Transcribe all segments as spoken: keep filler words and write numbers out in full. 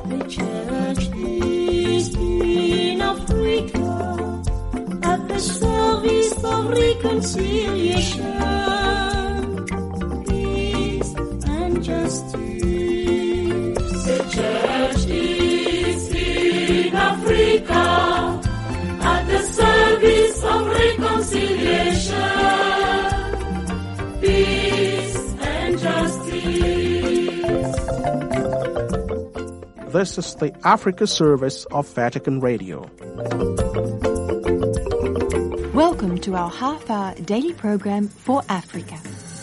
The church is in Africa at the service of reconciliation, peace and justice. The church is in Africa at the service of reconciliation, peace and justice. This is the Africa service of Vatican Radio. Welcome to our half-hour daily program for Africa.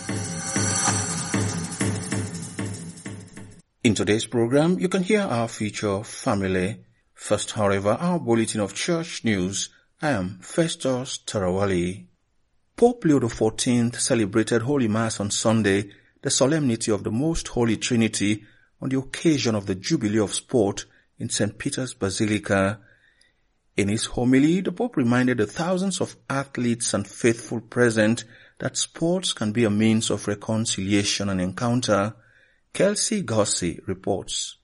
In today's program, you can hear our feature Family. First, however, our bulletin of church news. I am Festus Tarawali. Pope Leo the fourteenth celebrated Holy Mass on Sunday, the solemnity of the Most Holy Trinity, on the occasion of the Jubilee of Sport in Saint Peter's Basilica. In his homily, the Pope reminded the thousands of athletes and faithful present that sports can be a means of reconciliation and encounter. Kelsey Gossi reports.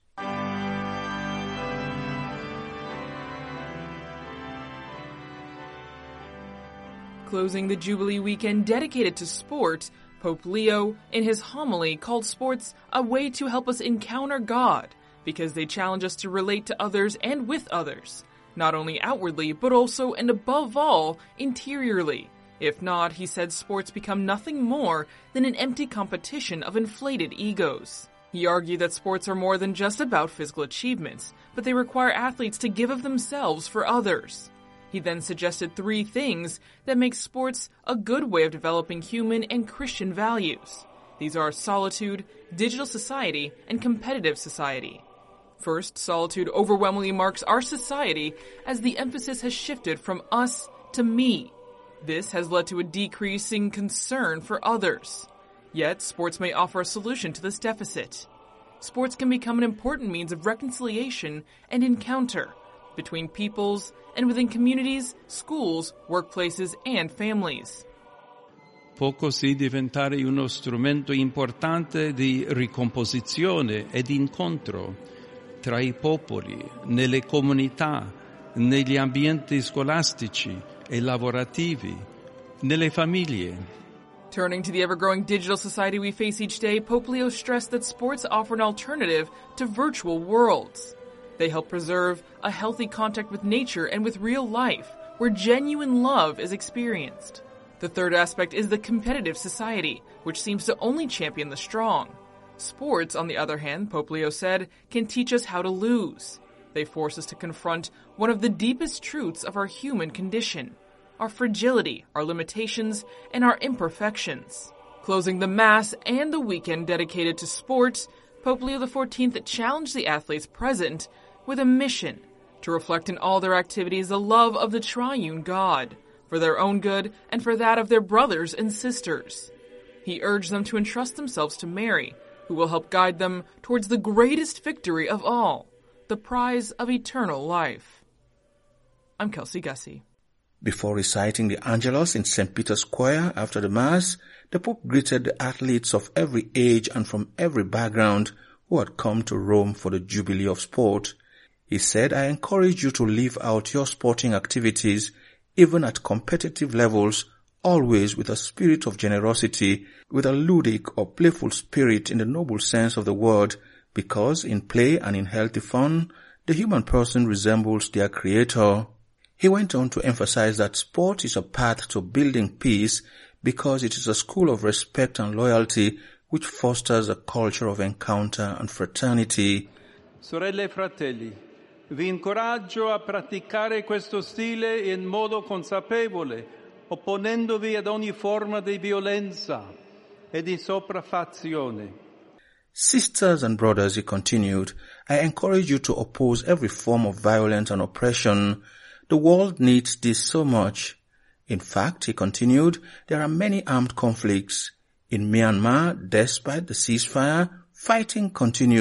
Closing the Jubilee weekend dedicated to sport, Pope Leo, in his homily, called sports a way to help us encounter God, because they challenge us to relate to others and with others, not only outwardly, but also and above all, interiorly. If not, he said, sports become nothing more than an empty competition of inflated egos. He argued that sports are more than just about physical achievements, but they require athletes to give of themselves for others. He then suggested three things that make sports a good way of developing human and Christian values. These are solitude, digital society, and competitive society. First, solitude overwhelmingly marks our society as the emphasis has shifted from us to me. This has led to a decreasing concern for others. Yet, sports may offer a solution to this deficit. Sports can become an important means of reconciliation and encounter between peoples and within communities, schools, workplaces, and families. Può così diventare uno strumento importante di ricomposizione ed incontro tra i popoli, nelle comunità, negli ambienti scolastici e lavorativi, nelle famiglie. Turning to the ever-growing digital society we face each day, Pope Leo stressed that sports offer an alternative to virtual worlds. They help preserve a healthy contact with nature and with real life, where genuine love is experienced. The third aspect is the competitive society, which seems to only champion the strong. Sports, on the other hand, Pope Leo said, can teach us how to lose. They force us to confront one of the deepest truths of our human condition, our fragility, our limitations, and our imperfections. Closing the Mass and the weekend dedicated to sport, Pope Leo the fourteenth challenged the athletes present with a mission to reflect in all their activities the love of the triune God, for their own good and for that of their brothers and sisters. He urged them to entrust themselves to Mary, who will help guide them towards the greatest victory of all, the prize of eternal life. I'm Kelsey Gussie. Before reciting the Angelus in Saint Peter's Choir after the Mass, the Pope greeted the athletes of every age and from every background who had come to Rome for the Jubilee of Sport. He said, I encourage you to live out your sporting activities, even at competitive levels, always with a spirit of generosity, with a ludic or playful spirit in the noble sense of the word, because in play and in healthy fun, the human person resembles their creator. He went on to emphasize that sport is a path to building peace because it is a school of respect and loyalty which fosters a culture of encounter and fraternity. Sorelle e fratelli, vi incoraggio a praticare questo stile in modo consapevole, opponendovi ad ogni forma di violenza e di sopraffazione. Sisters and brothers, he continued, I encourage you to oppose every form of violence and oppression. The world needs this so much. In fact, he continued, there are many armed conflicts. In Myanmar, despite the ceasefire, fighting continues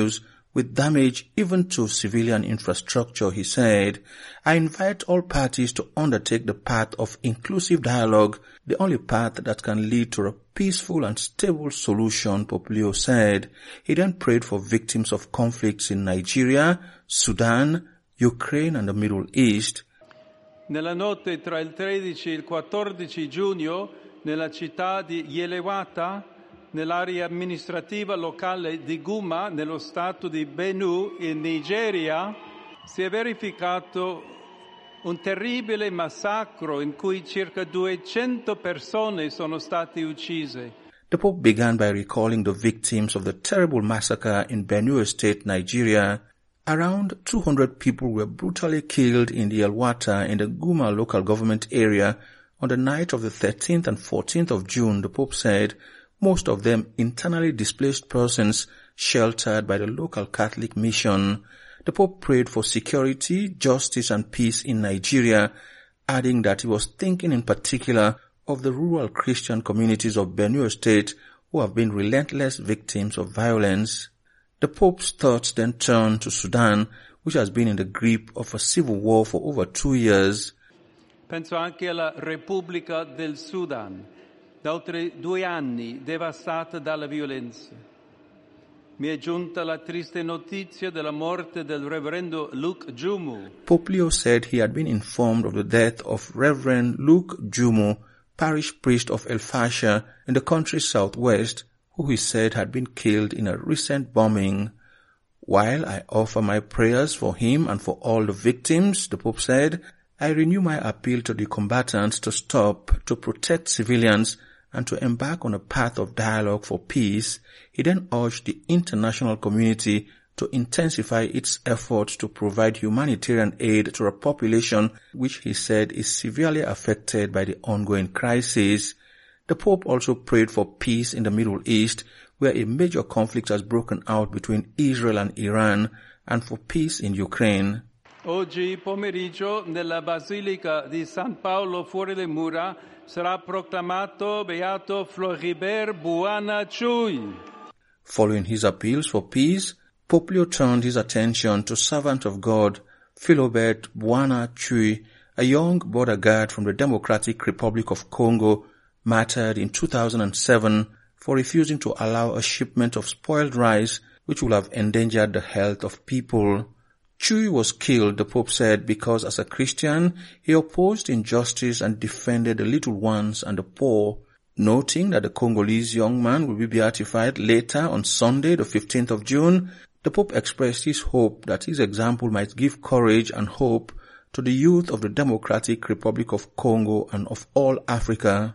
with damage even to civilian infrastructure, he said, "I invite all parties to undertake the path of inclusive dialogue, the only path that can lead to a peaceful and stable solution," Pope said. He then prayed for victims of conflicts in Nigeria, Sudan, Ukraine and the Middle East. Nella notte tra il tredici e il quattordici giugno, nella città di Yelewata, nell'area amministrativa locale di Guma, nello stato di Benue, in Nigeria, si è verificato un terribile massacro in cui circa duecento persone sono state uccise. The Pope began by recalling the victims of the terrible massacre in Benue State, Nigeria. Around two hundred people were brutally killed in the Yelwata in the Guma local government area on the night of the thirteenth and fourteenth of June, the Pope said, most of them internally displaced persons sheltered by the local Catholic mission. The Pope prayed for security, justice and peace in Nigeria, adding that he was thinking in particular of the rural Christian communities of Benue State who have been relentless victims of violence. The Pope's thoughts then turned to Sudan, which has been in the grip of a civil war for over two years. Penso anche alla Repubblica del Sudan, da oltre due anni devastata dalla violenza. Mi è giunta la triste notizia della morte del reverendo Luke Jumu. Pope Leo said he had been informed of the death of Reverend Luke Jumu, parish priest of El Fasher in the country's southwest, who he said had been killed in a recent bombing. While I offer my prayers for him and for all the victims, the Pope said, I renew my appeal to the combatants to stop, to protect civilians, and to embark on a path of dialogue for peace. He then urged the international community to intensify its efforts to provide humanitarian aid to a population which he said is severely affected by the ongoing crisis. The Pope also prayed for peace in the Middle East, where a major conflict has broken out between Israel and Iran, and for peace in Ukraine. Oggi pomeriggio nella Basilica di San Paolo fuori le mura sarà proclamato Beato Floribert Buana-Chui. Following his appeals for peace, Pope Leo turned his attention to servant of God Philibert Buana-Chui, a young border guard from the Democratic Republic of Congo, martyred in two thousand seven for refusing to allow a shipment of spoiled rice which would have endangered the health of people. Chui was killed, the Pope said, because as a Christian, he opposed injustice and defended the little ones and the poor. Noting that the Congolese young man will be beatified later on Sunday, the fifteenth of June, the Pope expressed his hope that his example might give courage and hope to the youth of the Democratic Republic of Congo and of all Africa.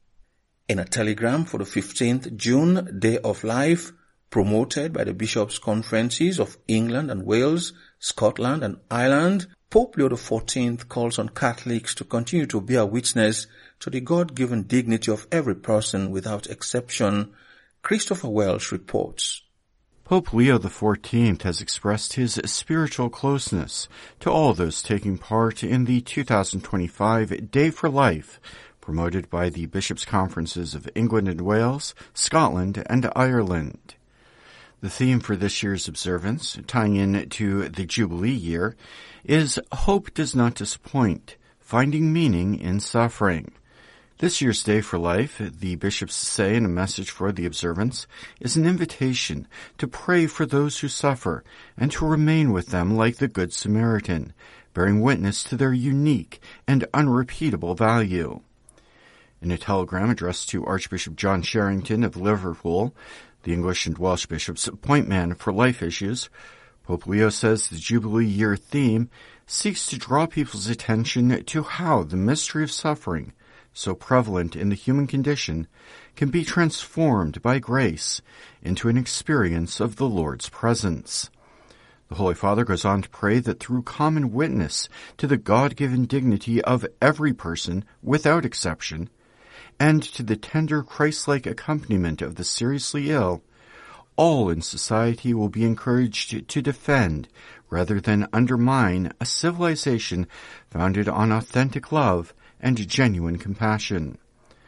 In a telegram for the fifteenth of June, Day of Life, promoted by the Bishops' Conferences of England and Wales, Scotland and Ireland, Pope Leo the fourteenth calls on Catholics to continue to bear witness to the God-given dignity of every person without exception. Christopher Welsh reports. Pope Leo the fourteenth has expressed his spiritual closeness to all those taking part in the two thousand twenty-five Day for Life, promoted by the Bishops' Conferences of England and Wales, Scotland, and Ireland. The theme for this year's observance, tying in to the Jubilee year, is Hope Does Not Disappoint, Finding Meaning in Suffering. This year's Day for Life, the bishops say in a message for the observance, is an invitation to pray for those who suffer and to remain with them like the Good Samaritan, bearing witness to their unique and unrepeatable value. In a telegram addressed to Archbishop John Sherrington of Liverpool, the English and Welsh bishops' point man for life issues, Pope Leo says the Jubilee year theme seeks to draw people's attention to how the mystery of suffering, so prevalent in the human condition, can be transformed by grace into an experience of the Lord's presence. The Holy Father goes on to pray that through common witness to the God-given dignity of every person without exception, and to the tender Christ-like accompaniment of the seriously ill, all in society will be encouraged to defend rather than undermine a civilization founded on authentic love and genuine compassion.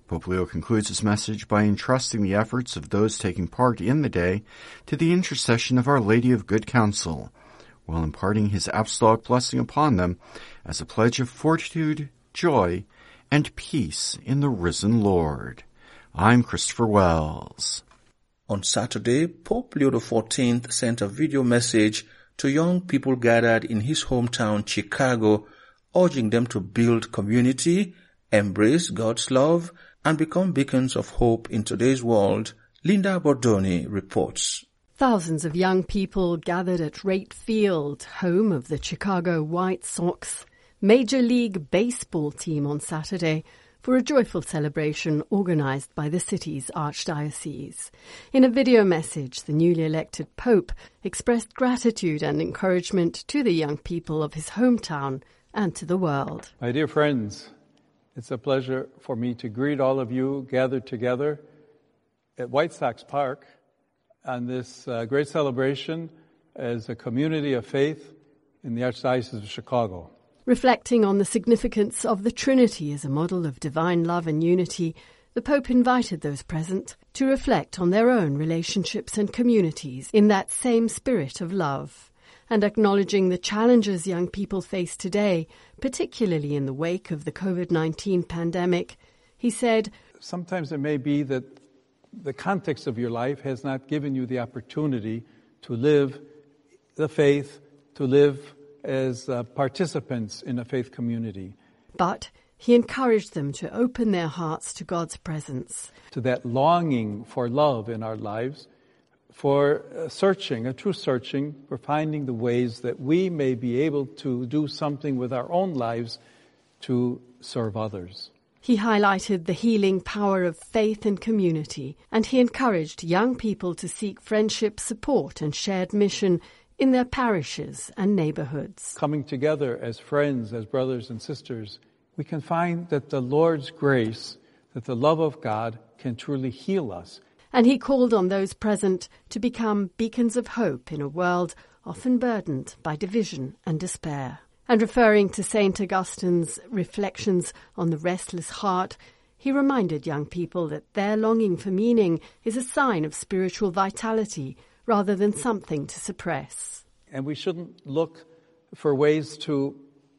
Pope Leo concludes his message by entrusting the efforts of those taking part in the day to the intercession of Our Lady of Good Counsel, while imparting his apostolic blessing upon them as a pledge of fortitude, joy, and peace in the risen Lord. I'm Christopher Wells. On Saturday, Pope Leo the fourteenth sent a video message to young people gathered in his hometown, Chicago, urging them to build community, embrace God's love, and become beacons of hope in today's world. Linda Bordoni reports. Thousands of young people gathered at Rate Field, home of the Chicago White Sox Major League Baseball team, on Saturday for a joyful celebration organized by the city's archdiocese. In a video message, the newly elected Pope expressed gratitude and encouragement to the young people of his hometown and to the world. My dear friends, it's a pleasure for me to greet all of you gathered together at White Sox Park on this uh, great celebration as a community of faith in the Archdiocese of Chicago. Reflecting on the significance of the Trinity as a model of divine love and unity, the Pope invited those present to reflect on their own relationships and communities in that same spirit of love. And acknowledging the challenges young people face today, particularly in the wake of the covid nineteen pandemic, he said, sometimes it may be that the context of your life has not given you the opportunity to live the faith, to live as uh, participants in a faith community. But he encouraged them to open their hearts to God's presence. To that longing for love in our lives, for uh, searching, a true searching, for finding the ways that we may be able to do something with our own lives to serve others. He highlighted the healing power of faith and community, and he encouraged young people to seek friendship, support, and shared mission in their parishes and neighborhoods. Coming together as friends, as brothers and sisters, we can find that the Lord's grace, that the love of God can truly heal us. And he called on those present to become beacons of hope in a world often burdened by division and despair. And referring to Saint Augustine's reflections on the restless heart, he reminded young people that their longing for meaning is a sign of spiritual vitality rather than something to suppress. And we shouldn't look for ways to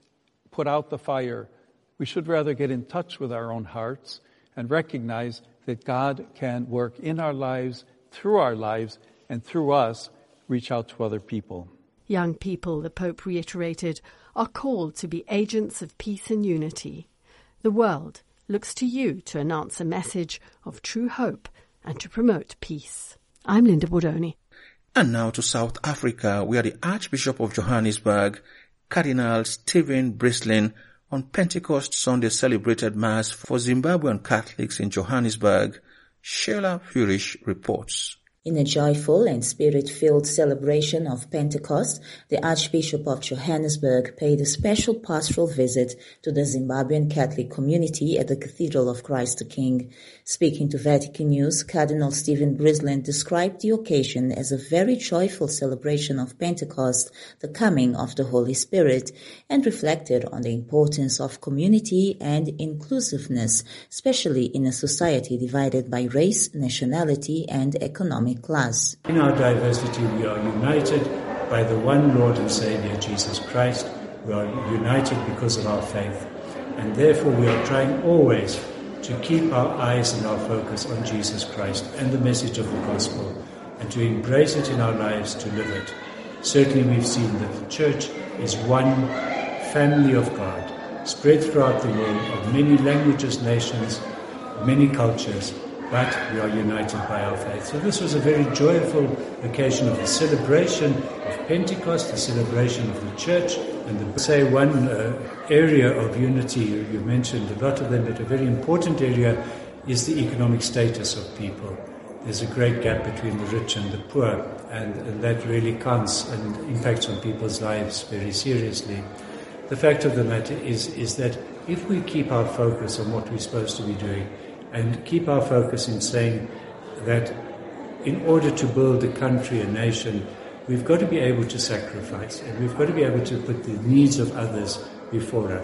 put out the fire. We should rather get in touch with our own hearts and recognize that God can work in our lives, through our lives, and through us, reach out to other people. Young people, the Pope reiterated, are called to be agents of peace and unity. The world looks to you to announce a message of true hope and to promote peace. I'm Linda Bordoni. And now to South Africa, where the Archbishop of Johannesburg, Cardinal Stephen Brislin, on Pentecost Sunday celebrated Mass for Zimbabwean Catholics in Johannesburg. Sheila Furish reports. In a joyful and spirit-filled celebration of Pentecost, the Archbishop of Johannesburg paid a special pastoral visit to the Zimbabwean Catholic community at the Cathedral of Christ the King. Speaking to Vatican News, Cardinal Stephen Brislin described the occasion as a very joyful celebration of Pentecost, the coming of the Holy Spirit, and reflected on the importance of community and inclusiveness, especially in a society divided by race, nationality, and economic class. In our diversity, we are united by the one Lord and Savior, Jesus Christ. We are united because of our faith. And therefore, we are trying always to keep our eyes and our focus on Jesus Christ and the message of the gospel, and to embrace it in our lives, to live it. Certainly, we've seen that the Church is one family of God, spread throughout the world, of many languages, nations, many cultures, but we are united by our faith. So this was a very joyful occasion of the celebration of Pentecost, the celebration of the Church, and the, say one uh, area of unity, you, you mentioned a lot of them, but a very important area is the economic status of people. There's a great gap between the rich and the poor, and, and that really counts and impacts on people's lives very seriously. The fact of the matter is, is that if we keep our focus on what we're supposed to be doing, and keep our focus in saying that in order to build a country, a nation, we've got to be able to sacrifice, and we've got to be able to put the needs of others before us.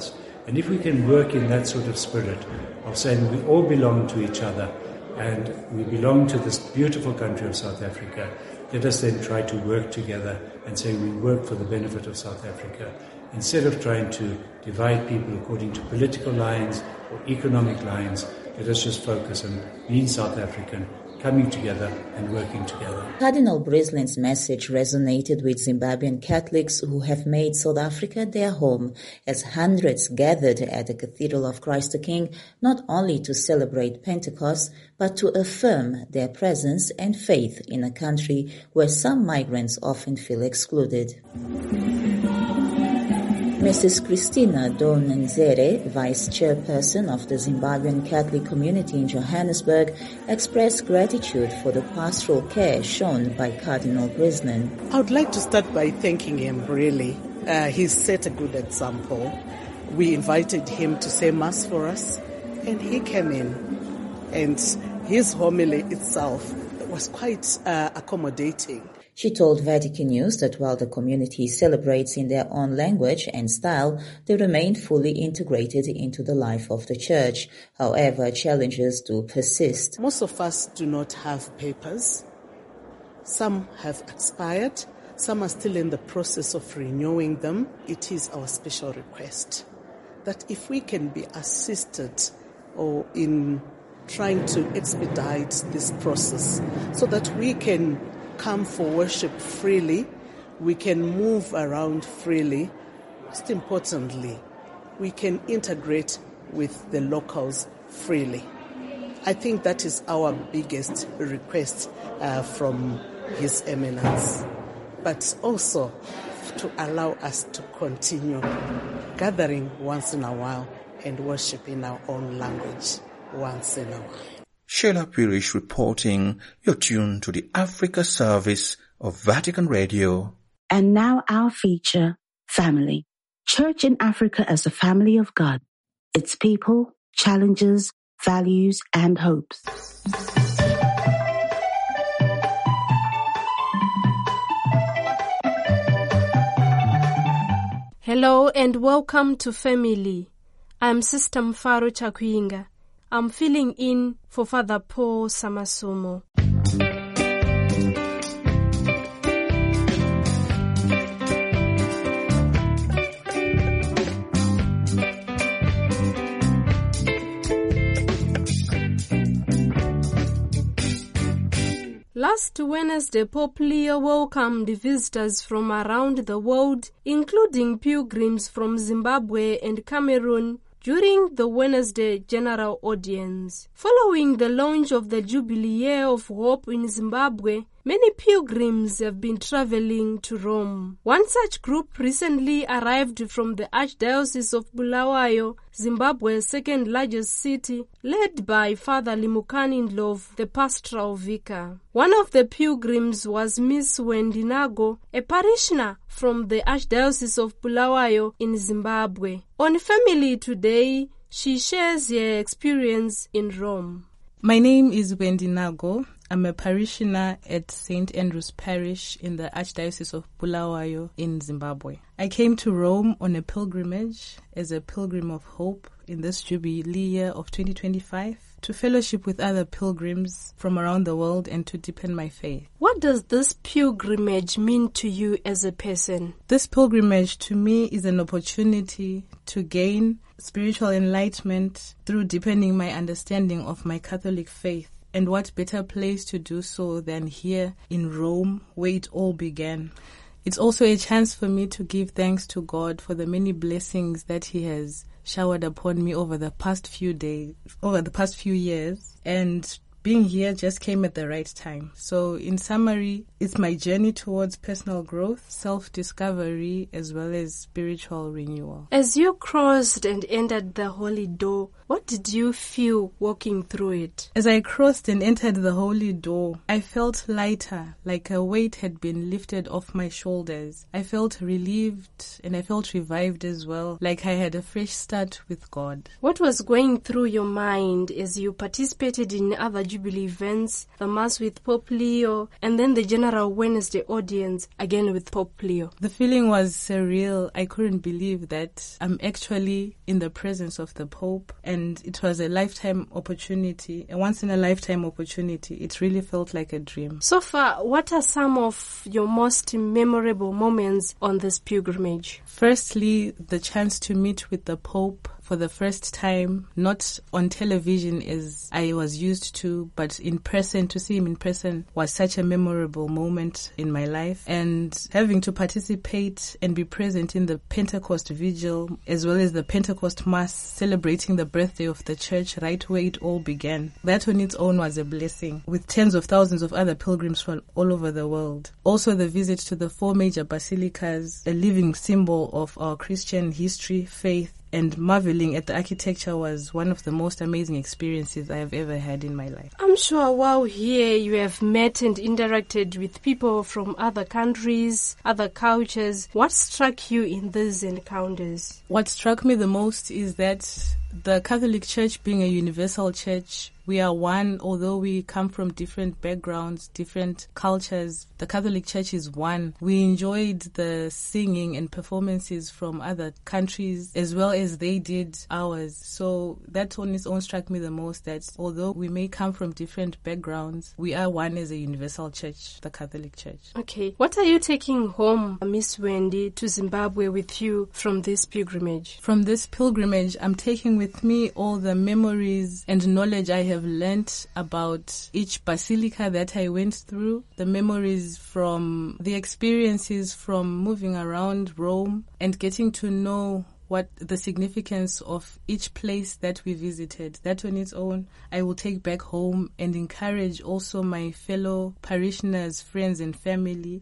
And if we can work in that sort of spirit of saying we all belong to each other and we belong to this beautiful country of South Africa, let us then try to work together and say we work for the benefit of South Africa, instead of trying to divide people according to political lines or economic lines. Let us just focus on being South African, coming together and working together. Cardinal Brislin's message resonated with Zimbabwean Catholics who have made South Africa their home, as hundreds gathered at the Cathedral of Christ the King, not only to celebrate Pentecost, but to affirm their presence and faith in a country where some migrants often feel excluded. Missus Christina Donenzere, Vice Chairperson of the Zimbabwean Catholic community in Johannesburg, expressed gratitude for the pastoral care shown by Cardinal Brislin. I would like to start by thanking him, really. Uh, he's set a good example. We invited him to say Mass for us, and he came in. And his homily itself was quite uh, accommodating. She told Vatican News that while the community celebrates in their own language and style, they remain fully integrated into the life of the Church. However, challenges do persist. Most of us do not have papers. Some have expired. Some are still in the process of renewing them. It is our special request that if we can be assisted or in trying to expedite this process so that we can come for worship freely, we can move around freely. Most importantly, we can integrate with the locals freely. I think that is our biggest request uh, from His Eminence, but also to allow us to continue gathering once in a while and worship in our own language once in a while. Sheila Pirish reporting. You're tuned to the Africa service of Vatican Radio. And now our feature, Family. Church in Africa as a family of God. Its people, challenges, values, and hopes. Hello and welcome to Family. I'm Sister Mfaro Chakwinga. I'm filling in for Father Paul Samasomo. Last Wednesday, Pope Leo welcomed visitors from around the world, including pilgrims from Zimbabwe and Cameroon, during the Wednesday General Audience. Following the launch of the Jubilee Year of Hope in Zimbabwe, many pilgrims have been traveling to Rome. One such group recently arrived from the Archdiocese of Bulawayo, Zimbabwe's second largest city, led by Father Limukani Ndlovu, the pastoral vicar. One of the pilgrims was Miss Wendy Nago, a parishioner from the Archdiocese of Bulawayo in Zimbabwe. On Family Today, she shares her experience in Rome. My name is Wendy Nago. I'm a parishioner at Saint Andrew's Parish in the Archdiocese of Bulawayo in Zimbabwe. I came to Rome on a pilgrimage as a pilgrim of hope in this Jubilee year of twenty twenty-five to fellowship with other pilgrims from around the world and to deepen my faith. What does this pilgrimage mean to you as a person? This pilgrimage to me is an opportunity to gain spiritual enlightenment through deepening my understanding of my Catholic faith. And what better place to do so than here in Rome, where it all began. It's also a chance for me to give thanks to God for the many blessings that He has showered upon me over the past few days, over the past few years. And being here just came at the right time. So in summary, it's my journey towards personal growth, self-discovery, as well as spiritual renewal. As you crossed and entered the holy door, what did you feel walking through it? As I crossed and entered the holy door, I felt lighter, like a weight had been lifted off my shoulders. I felt relieved and I felt revived as well, like I had a fresh start with God. What was going through your mind as you participated in other Jubilee events, the Mass with Pope Leo, and then the General Wednesday audience, again with Pope Leo. The feeling was surreal. I couldn't believe that I'm actually in the presence of the Pope, and it was a lifetime opportunity, a once-in-a-lifetime opportunity. It really felt like a dream. So far, what are some of your most memorable moments on this pilgrimage? Firstly, the chance to meet with the Pope for the first time, not on television as I was used to, but in person, to see him in person was such a memorable moment in my life. And having to participate and be present in the Pentecost Vigil, as well as the Pentecost Mass, celebrating the birthday of the church right where it all began. That on its own was a blessing, with tens of thousands of other pilgrims from all over the world. Also the visit to the four major basilicas, a living symbol of our Christian history, faith, and marveling at the architecture was one of the most amazing experiences I have ever had in my life. I'm sure while here you have met and interacted with people from other countries, other cultures. What struck you in these encounters? What struck me the most is that the Catholic Church, being a universal church, we are one, although we come from different backgrounds, different cultures. The Catholic Church is one. We enjoyed the singing and performances from other countries as well as they did ours. So that on its own struck me the most, that although we may come from different backgrounds, we are one as a universal church, the Catholic Church. Okay. What are you taking home, Miss Wendy, to Zimbabwe with you from this pilgrimage? From this pilgrimage, I'm taking with me all the memories and knowledge I have learnt about each basilica that I went through, the memories from the experiences from moving around Rome and getting to know what the significance of each place that we visited. That on its own, I will take back home and encourage also my fellow parishioners, friends and family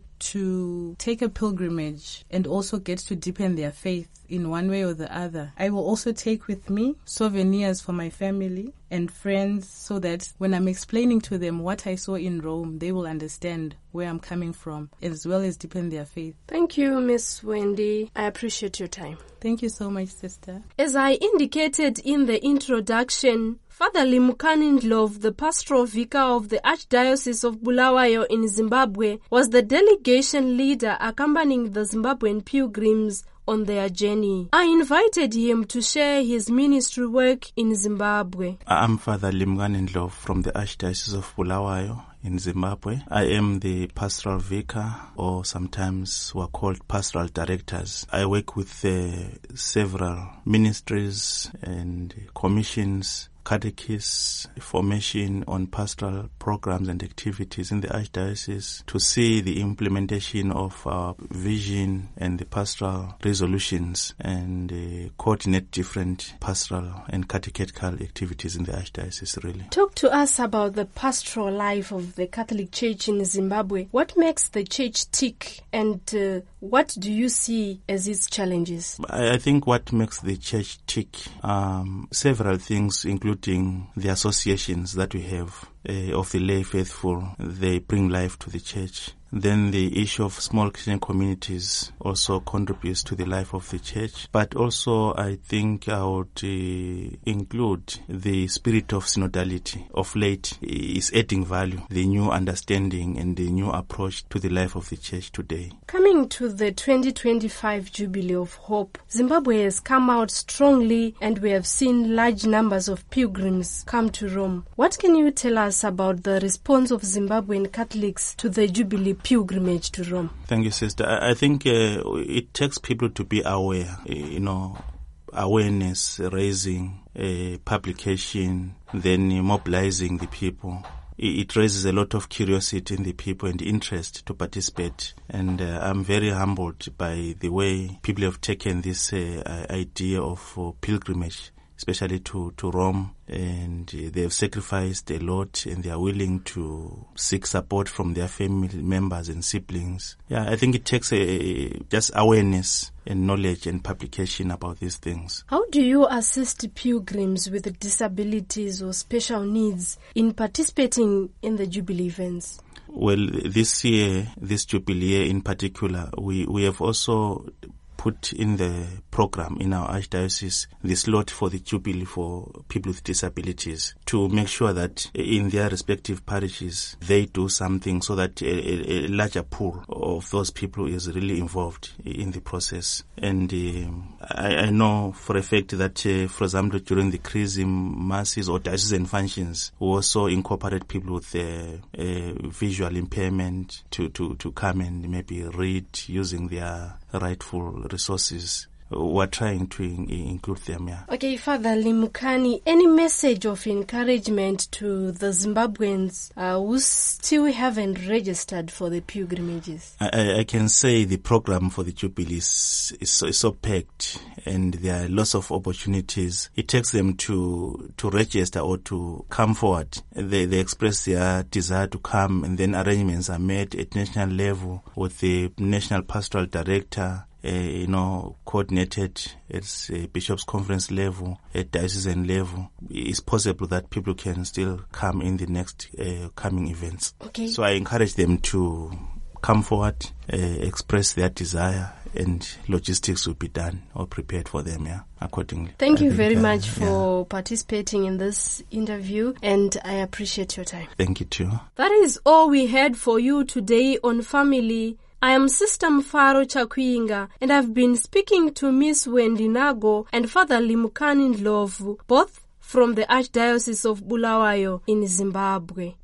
to take a pilgrimage and also get to deepen their faith in one way or the other. I will also take with me souvenirs for my family and friends so that when I'm explaining to them what I saw in Rome, they will understand where I'm coming from as well as deepen their faith. Thank you, Miss Wendy. I appreciate your time. Thank you so much, sister. As I indicated in the introduction, Father Limukani Ndlovu, the pastoral vicar of the Archdiocese of Bulawayo in Zimbabwe, was the delegation leader accompanying the Zimbabwean pilgrims on their journey. I invited him to share his ministry work in Zimbabwe. I'm Father Limukani Ndlovu from the Archdiocese of Bulawayo in Zimbabwe. I am the pastoral vicar, or sometimes we're called pastoral directors. I work with uh, several ministries and commissions, catechists, formation on pastoral programs and activities in the Archdiocese to see the implementation of our vision and the pastoral resolutions and uh, coordinate different pastoral and catechetical activities in the Archdiocese, really. Talk to us about the pastoral life of the Catholic Church in Zimbabwe. What makes the church tick, and uh, what do you see as its challenges? I think what makes the church tick, um, several things, including the associations that we have uh, of the lay faithful. They bring life to the church. Then the issue of small Christian communities also contributes to the life of the church. But also I think I would uh, include the spirit of synodality. Of late is adding value, the new understanding and the new approach to the life of the church today. Coming to the twenty twenty-five Jubilee of Hope, Zimbabwe has come out strongly and we have seen large numbers of pilgrims come to Rome. What can you tell us about the response of Zimbabwean Catholics to the Jubilee pilgrimage to Rome? Thank you, sister. I, I think uh, it takes people to be aware, you know, awareness, raising, uh, publication, then mobilizing the people. It raises a lot of curiosity in the people and interest to participate. And uh, I'm very humbled by the way people have taken this uh, idea of uh, pilgrimage, especially to, to Rome, and they have sacrificed a lot and they are willing to seek support from their family members and siblings. Yeah, I think it takes a, just awareness and knowledge and publication about these things. How do you assist pilgrims with disabilities or special needs in participating in the Jubilee events? Well, this year, this Jubilee year in particular, we, we have also put in the program in our Archdiocese the slot for the Jubilee for people with disabilities to make sure that in their respective parishes they do something so that a, a larger pool of those people is really involved in the process. And uh, I, I know for a fact that, uh, for example, during the Chrism masses or diocesan functions, we also incorporate people with uh, uh, visual impairment to, to, to come and maybe read using their rightful resources. We're trying to in- include them, yeah. Okay, Father Limukani, any message of encouragement to the Zimbabweans uh, who still haven't registered for the pilgrimages? I, I can say the program for the Jubilee is, is, so, is so packed and there are lots of opportunities. It takes them to to register or to come forward. They, they express their desire to come, and then arrangements are made at national level with the National Pastoral Director, Uh, you know, coordinated at uh, Bishops' Conference level, at diocesan level. It's possible that people can still come in the next uh, coming events. Okay. So I encourage them to come forward, uh, express their desire, and logistics will be done or prepared for them, yeah, accordingly. Thank I you think, very uh, much for yeah. participating in this interview, and I appreciate your time. Thank you too. That is all we had for you today on Family. I am Sister Mfaro Chakwinga, and I've been speaking to Miss Wendy Nago and Father Limukani Ndlovu, both from the Archdiocese of Bulawayo in Zimbabwe.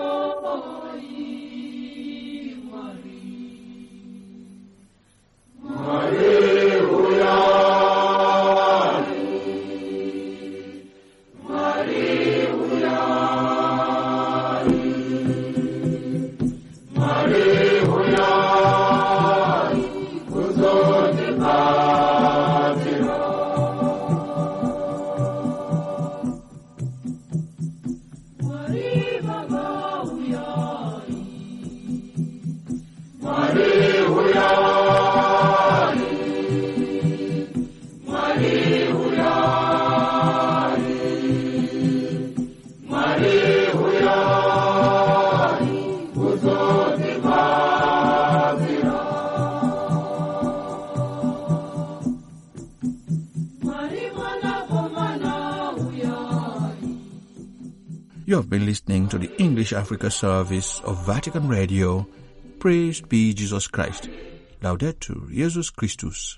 You have been listening to the English Africa service of Vatican Radio. Praised be Jesus Christ. Laudetur Jesus Christus.